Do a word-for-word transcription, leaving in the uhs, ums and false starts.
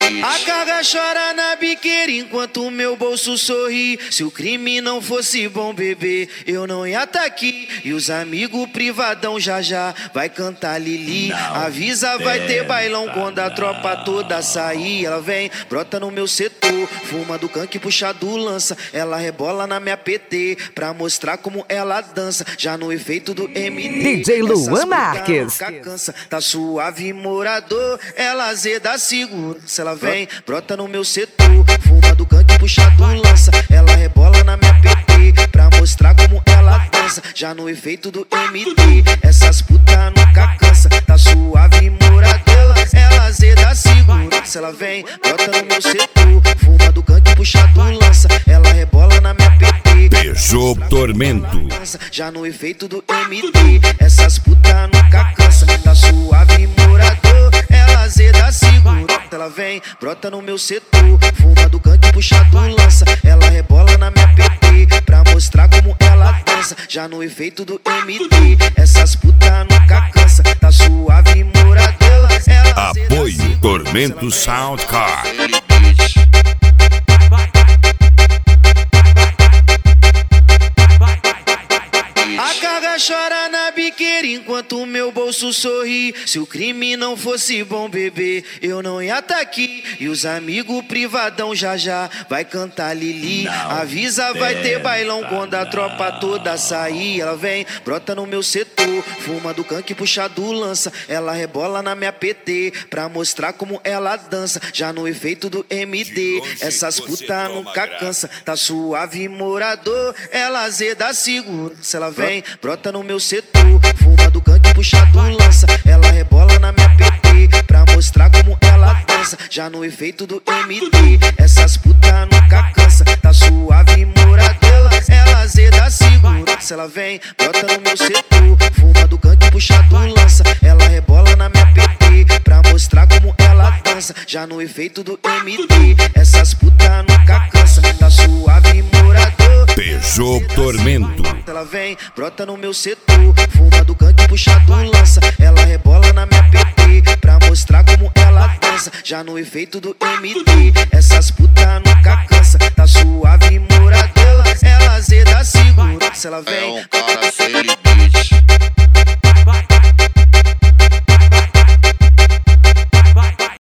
A carga chora na biqueira enquanto o meu bolso sorri. Se o crime não fosse bom, bebê, eu não ia tá aqui. E os amigos privadão já já vai cantar Lili. Avisa, vai ter bailão quando a tropa toda sair. Ela vem, brota no meu setor, fuma do canque, puxa do lança. Ela rebola na minha P T pra mostrar como ela dança. Já no efeito do M D, D J Luan Marques. Cansa, tá suave morador, ela azeda segurança. Ela vem, brota no meu setor, fuma do canque, puxa do lança. Ela rebola na minha P T pra mostrar como ela dança. Já no efeito do M D, essas puta nunca cansa. Tá suave morador, ela azeda segurança. Ela vem, brota no meu setor, fuma do canque, puxa do lança. Ela rebola na minha P T. Beijou Tormento. Já no efeito do M D, essas puta nunca cansa. Tá suave morador, ela azeda segurança. Ela vem, brota no meu setor, fuma do canque, puxa do lança. Ela rebola na minha P T pra mostrar como ela dança. Já no efeito do M D, essas puta nunca cansa. Tá suave morador, ela Apoio Tormento Soundcard. A carga chora na biqueira enquanto o meu bolso sorri. Se o crime não fosse bom, bebê, eu não ia tá aqui. E os amigos privadão já já vai cantar Lili. Avisa, vai ter bailão quando a tropa toda sair. Ela vem, brota no meu setor, fuma do canque, puxa do lança. Ela rebola na minha P T pra mostrar como ela dança. Já no efeito do M D, essas puta nunca cansa. Tá suave morador, ela azeda segurança. Ela vem, brota no meu setor, fuma do canque, puxa do lança. Ela rebola na minha P T pra mostrar como ela dança. Já no efeito do M D, essas puta nunca cansa. Tá suave morador, ela azeda segurança. Ela vem, brota no meu setor, fuma do canque, puxa do lança. Ela rebola na minha P T pra mostrar como ela dança. Já no efeito do M D, essas puta nunca cansa. Tá suave morador, Beijou Tormento. ela vem, brota no meu setor, fuma do canque, puxa do lança. Ela rebola na minha P T pra mostrar como ela dança. Já no efeito do M D, essas puta nunca cansa.